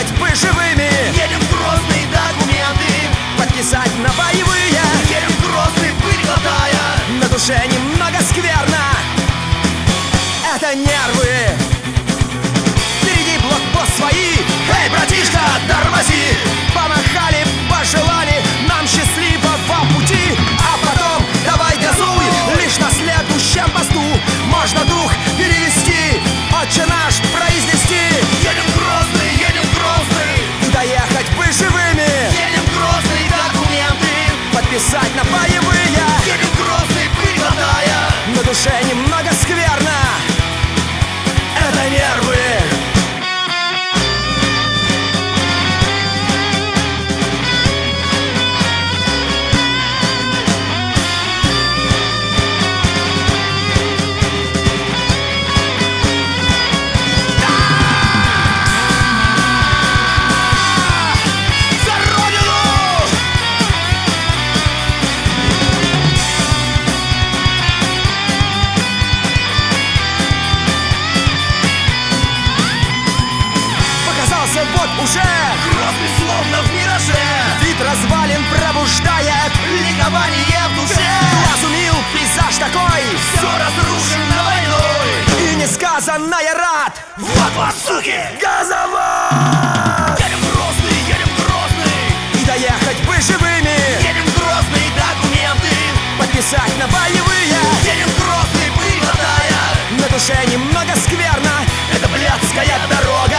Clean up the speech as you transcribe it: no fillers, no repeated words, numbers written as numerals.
доехать бы живыми. Едем в Грозный, документы подписать на боевые. Едем в Грозный, пыль глотая. На душе немного скверно, это нервы. Впереди блокпост свои. Эй, братишка, тормози! Помахали, пожелали нам счастливого пути. А потом давай газуй. Лишь на следующем посту можно дух перевести, отче наш произнести. Едем в Грозный, едем в Грозный. И доехать бы живыми. Едем в Грозный, документы подписать на боевые. Едем в Грозный, пыль глотая. На душе немного скверно, это нервы. Вот уже Грозный словно в мираже. вид развалин пробуждает Ликование в душе. Глаз умил, пейзаж такой, Все разрушено войной. и несказанная рад. Вот вас, суки! Газовод! Едем в Грозный, едем в Грозный. И доехать бы живыми. Едем в Грозный, документы подписать на боевые. Едем в Грозный, пыль глотая. На душе немного скверно, Это блядская дорога.